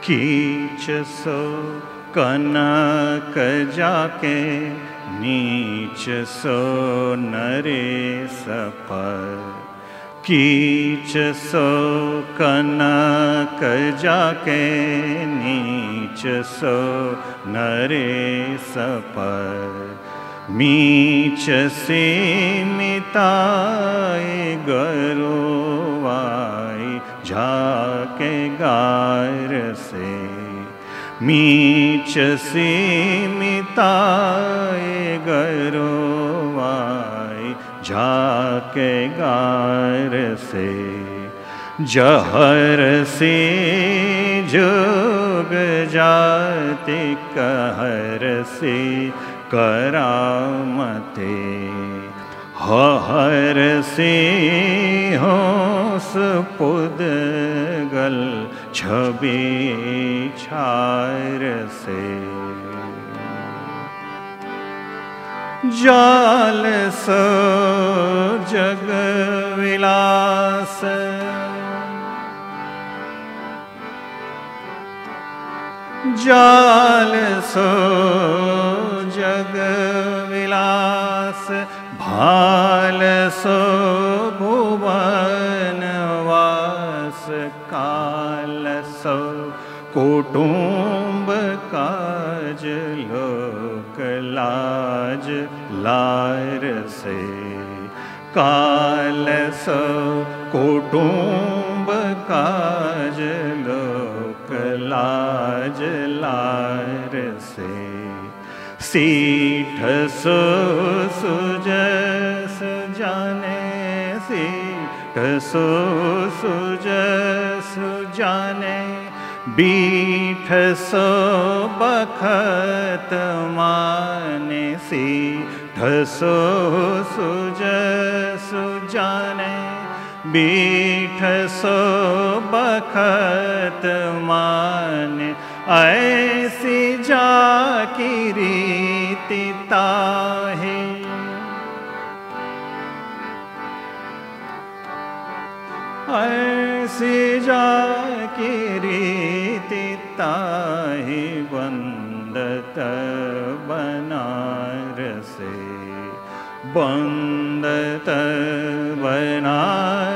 कीच सो कनक जाके नीच सो नरेश पर। कीच सो कनक जाके नीच सो नरेश पर। मीच से मिताए गरुवाई जाके गार से। मीच से मिताए गरुवाई जाके गार से। जहर से जुग जाति कहर से करामते। हर से होश पुदगल छवि छार से। जाल सो जग विलास जाल सो जग विलास। भाल सो भुवन वास। काल सो कुटुंब काज लोक लाज लार से। काल सो कुटुंब काज लोक लाज लार से। सीठ सो सुजस जाने सीठ सो सुजस जाने। बीठ सो बखत माने सीठ सो सुजस जाने। बीठ सो बखत माने ऐसी जाकी रीति ताहे। ऐसी जाकी रीति ताहे बंदत बनारसे। बंदत बनारसे।